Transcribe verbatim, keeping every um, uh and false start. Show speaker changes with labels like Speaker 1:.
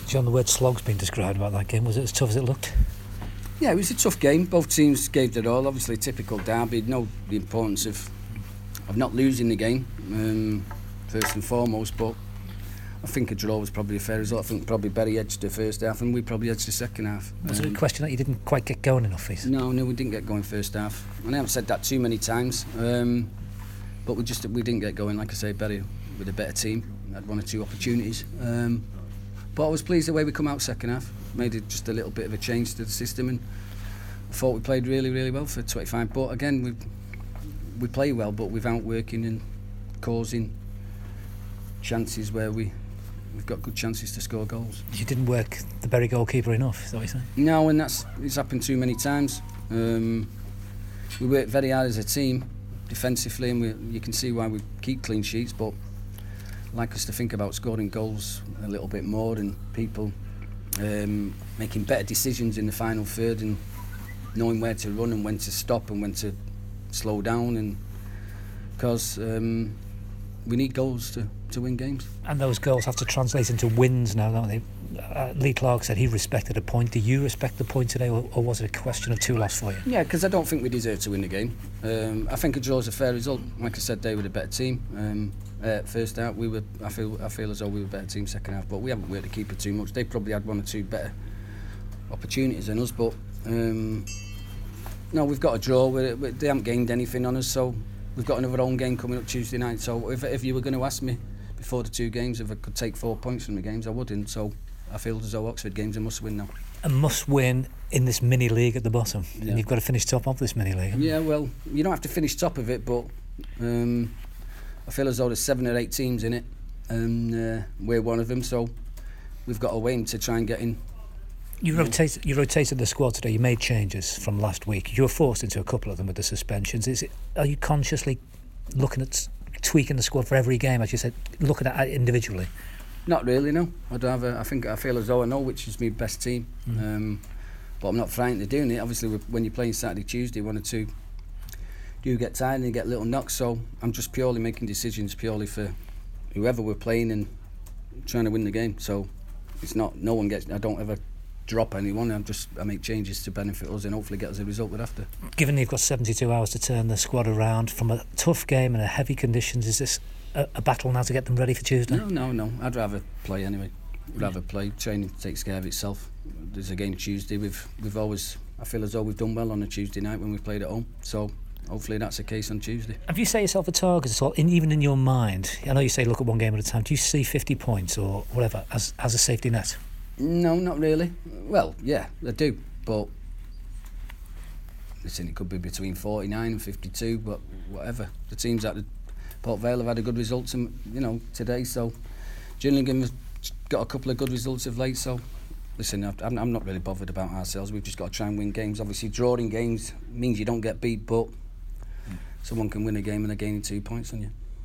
Speaker 1: John, the word slog's been described about that game. Was it as tough as it looked?
Speaker 2: Yeah, it was a tough game. Both teams gave their all. Obviously, typical derby. Know the importance of of not losing the game, um, first and foremost. But I think a draw was probably a fair result. I think probably Bury edged the first half, and we probably edged the second half.
Speaker 1: Was
Speaker 2: um,
Speaker 1: it a question that you didn't quite get going enough? Is?
Speaker 2: No, no, we didn't get going first half. And I haven't said that too many times. Um, but we just we didn't get going. Like I say, Bury with a better team had one or two opportunities. Um, but I was pleased the way we come out second half. Made it just a little bit of a change to the system, and I thought we played really, really well for twenty-five. But again, we we play well, but without working and causing chances where we we've got good chances to score goals.
Speaker 1: You didn't work the Bury goalkeeper enough, is that what you're saying?
Speaker 2: No, and that's it's happened too many times. Um, we work very hard as a team defensively, and we, you can see why we keep clean sheets. But I'd like us to think about scoring goals a little bit more, and people um, making better decisions in the final third, and knowing where to run and when to stop and when to slow down, and because um, we need goals to, to win games.
Speaker 1: And those goals have to translate into wins now, don't they? Uh, Lee Clark said he respected a point. Do you respect the point today, or, or was it a question of two loss for you?
Speaker 2: Yeah, because I don't think we deserve to win the game. Um, I think a draw is a fair result. Like I said, they were the better team. Um, uh, first half, we were. I feel. I feel as though we were a better team second half, but we haven't worked the keeper too much. They probably had one or two better opportunities than us, but um, no, we've got a draw. We're, we, they haven't gained anything on us, so we've got another home game coming up Tuesday night. So if, if you were going to ask me before the two games if I could take four points from the games, I wouldn't. So I feel as though Oxford games a must win now.
Speaker 1: A must win in this mini league at the bottom,
Speaker 2: yeah.
Speaker 1: And you've got to finish top of this mini league.
Speaker 2: Yeah, well, you don't have to finish top of it, but um, I feel as though there's seven or eight teams in it, and uh, we're one of them. So we've got to aim to try and get in.
Speaker 1: You rotate, you rotated the squad today. You made changes from last week. You were forced into a couple of them with the suspensions. Is it? Are you consciously looking at tweaking the squad for every game, as you said, looking at it individually?
Speaker 2: Not really, no. I'd rather, I think I feel as though I know which is my best team, mm. um, but I'm not frightened of doing it. Obviously, when you're playing Saturday, Tuesday, one or two do get tired and you get little knocks. So I'm just purely making decisions purely for whoever we're playing and trying to win the game. So it's not no one gets. I don't ever drop anyone. I'm just I make changes to benefit us and hopefully get us a result we're after. Given
Speaker 1: you've got seventy-two hours to turn the squad around from a tough game and a heavy conditions, is this a, a battle now to get them ready for Tuesday?
Speaker 2: No, no, no. I'd rather play anyway. I'd rather play. Training takes care of itself. There's a game Tuesday. We've we've always I feel as though we've done well on a Tuesday night when we've played at home. So hopefully that's the case on Tuesday.
Speaker 1: Have you set yourself a target at all, in, even in your mind? I know you say look at one game at a time. Do you see fifty points or whatever as as a safety net?
Speaker 2: No, not really. Well, yeah, I do, but listen, it could be between forty-nine and fifty-two, but whatever. The teams at the Port Vale have had a good result, you know, today. So Gillingham has got a couple of good results of late. So listen, I'm, I'm not really bothered about ourselves. We've just got to try and win games. Obviously, drawing games means you don't get beat, but someone can win a game and they're gaining two points on you.